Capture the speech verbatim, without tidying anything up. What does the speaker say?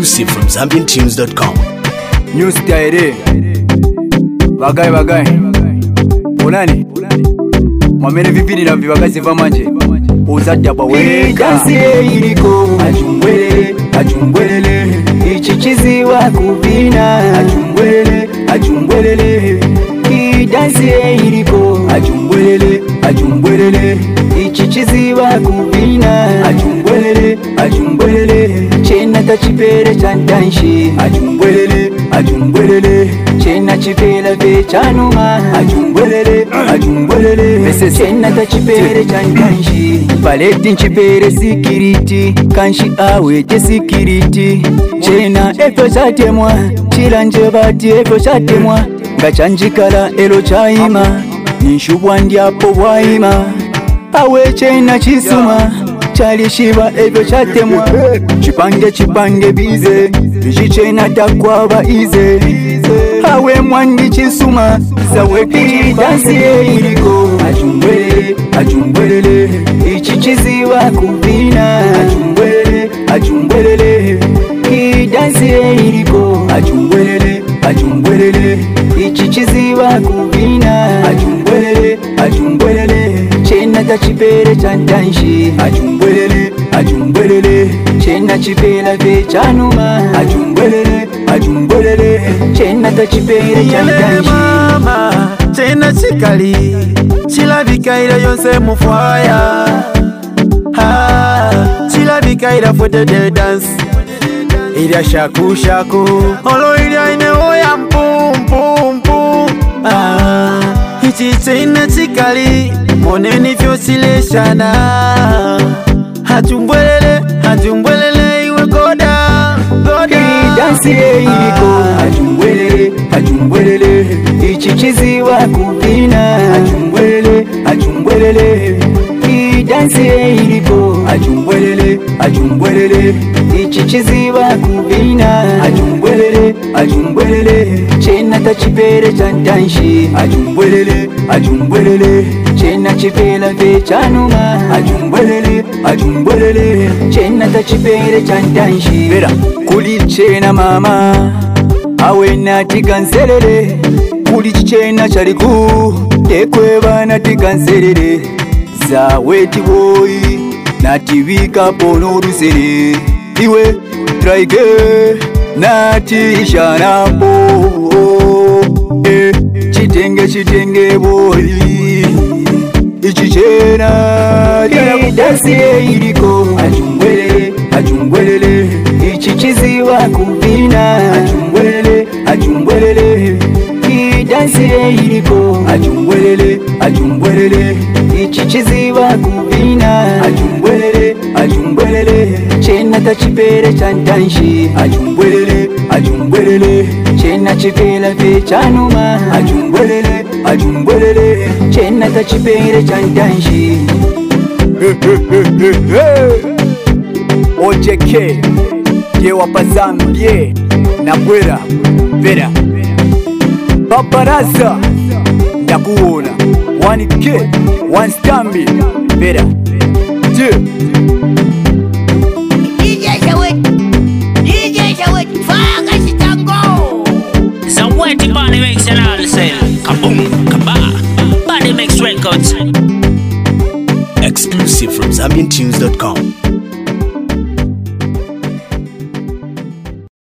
Exclusive from Zambian Tunes dot com. New style. Bagai bagai. Unani? Mwamene vipini na vibagazi vamaje. Uzaja bawe. Dansi iliko achumbwelele, achumbwelele. Ichichizi wa kubina achumbwelele, achumbwelele. Dansi iliko achumbwelele, achumbwelele. Ichichizi wa kubina achumbwelele, achumbwelele. Chena tachipere chantanshi achumbwelele, achumbwelele. Chena chipela ve chanuma achumbwelele, achumbwelele. Chena tachipere chantanshi paleti nchipere sikiriti kanshi awe je sikiriti. Chena efo chatemwa chilanje bati efo chatemwa ngachanjikala elo chaima nishubwa ndiapo bwaima awe chena chisuma chalishiba efo chatemwa chipange chipange bize vichichena takwaba ize awe mwangi chisuma zawe kiri dansi iliko achumbwelele, achumbwelele. Ichichizi wa kubina achumbwelele, achumbwelele. Dansi iliko achumbwelele, achumbwelele. Ichichizi wa kubina achumbwelele, achumbwelele. Chena tachipere chantanshi achumbwelele, achumbwelele. Chena chipela ve chanuma achumbwelele, achumbwelele. Chena tachipere chantanshi mama chena chikali chilabikaira yonse mufwaya ah chilabikaira for the dance ila shaku shaku olo ila ine oya mpum pum pum ah ichi chena chikali moneni vyo sileshana hachumbwelele hachumbwelele iwe goda goda dansi iliko achumbwelele, achumbwelele. Ichichizi wa kubina achumbwelele, achumbwelele. Dansi iliko achumbwelele, achumbwelele. Ichichizi wa kubina achumbwelele, achumbwelele. Chena tachipere chantanshi achumbwelele, achumbwelele. Chena chipela ve chanuma achumbwelele, achumbwelele. Chena tachipere chantanshi Vera kuli chena mama awe nati kanselele kuli chena chaliku tekwe bana tikanselele zawe tiboy nati vika pono rusele iwe traige nati shanapo eh chitenge chitenge boy ichichena dansi iliko achumbwelele, achumbwelele. Ichichizi wa kubina achumbwelele, achumbwelele. Dansi iliko achumbwelele, achumbwelele. Ichichizi wa kubina achumbwelele, achumbwelele. Chena tachipere chantanshi achumbwelele, achumbwelele. Chena chipela ve chanuma achumbwelele, achumbwelele. Chena tachipere chantanshi O J K ye wapazambie na bwera Vera Paparaza ndakuona one K one stambi Vera je D J Shawit D J Shawit fanga shitango Zaweti Body Mix and all sell kaboom kaba Body Mix Records Exclusive from Zambian Tunes dot com.